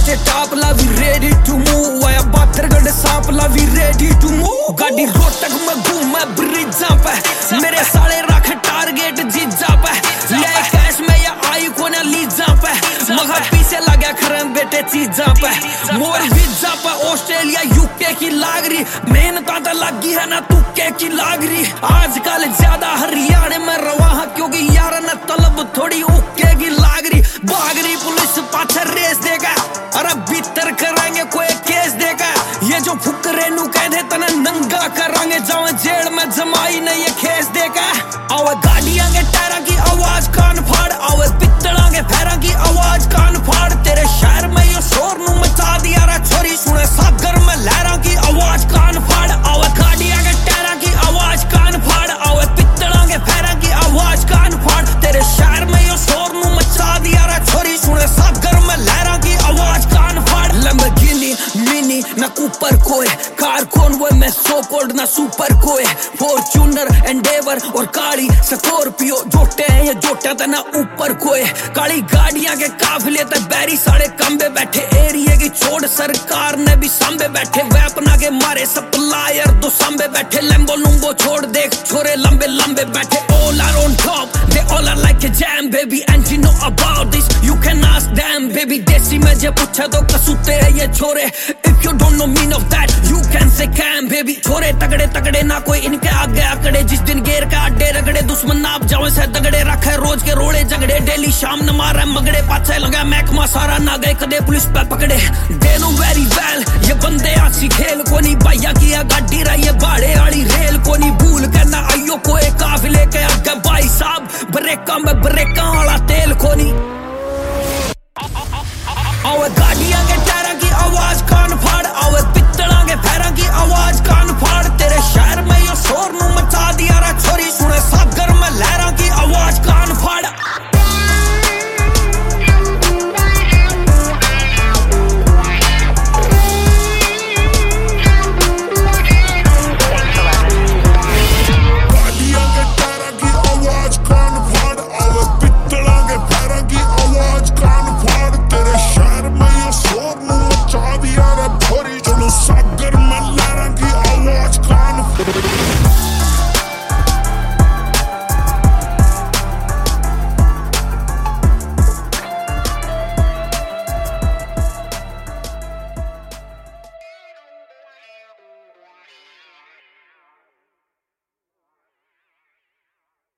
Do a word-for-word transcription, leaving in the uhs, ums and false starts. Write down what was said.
बेटे टाप ला वी रेडी टू मूव आया बाथरगढ़ सांप ला वी रेडी टू मूव गाड़ी रोटक में घूम मैं ब्रिजा पे मेरे साले रख टारगेट जीजा पे ले कैश में या आई कोने लीजा पे मगर पीछे लगा खरम बेटे चीजा पे मोर वीजा पे ऑस्ट्रेलिया यूके की लागरी मेहनत तो लगी है ना तुक्के की लागरी आजकल ज्यादा हरियाणा में रवा क्योंकि यार न तलब थोड़ी उक्के की लागरी भागरी पुलिस पाछे रेस देगा अरे भीतर कराएंगे कोई केस देगा ये जो फुकरे नु कहते तना नंगा करांगे जाओ जेल में जमाई नहीं ये केस देगा आवे गाड़ियां के टायरों की आवाज कान फाड़ आवे पित्तलों के पैरों की आवाज कान फाड़ तेरे शहर में ये शोर नु मचा दिया रे छोरी सुने सागर में लहरों की आवाज कान फाड़ आवे गाड़ियां के टायरों की आवाज कान फाड़ आवे पित्तलों के पैरों की आवाज कान फाड़ तेरे शहर में ये शोर नु मचा दिया रे छोरी सुने सागर में लहरों की आवाज कान फाड़ लैम्बोर्गिनी मिनी ना कूपर कोई कार कॉन्वॉय में सो कोल्ड ना सुपर कोई फॉर्च्यूनर एंडेवर और काली स्कॉर्पियो जोटे हैं ये जोटा था ना ऊपर कोई काली गाड़ियां के काफिले ते बैरी साढ़े कंबे बैठे एरिया की छोड़ सरकार ने भी सांबे बैठे वेपना के मारे सप्लायर दो सांबे बैठे लैम्बो लुम्बो छोड़ देख छोरे लंबे लंबे बैठे all are on top they all are like a jam baby and you know about this you can ask them baby देसी में जे पूछे तो कसूते है ये छोरे if you don't know mean of that you can say can baby छोरे तगड़े तगड़े ना कोई इनके आगे आकड़े जिस दिन गेर का अड्डे रगड़े दुश्मन नाप जाओ से दगड़े रखे रोज के रोड़े झगड़े डेली शाम न मारे मगड़े पाछे लगा महकमा सारा ना गए कदे पुलिस पे पकड़े they know very well ये बंदे आसी खेल को नहीं भैया किया गाड़ी रही है भाड़े वाली रेल को नहीं भूल करना आइयो कोई काफिले के आगे भाई साहब ब्रेका में ब्रेका वाला तेल को नहीं आवे गाड़ियां के टायरों की आवाज कान फाड़ आवे पित्तलों के पैरों की आवाज कान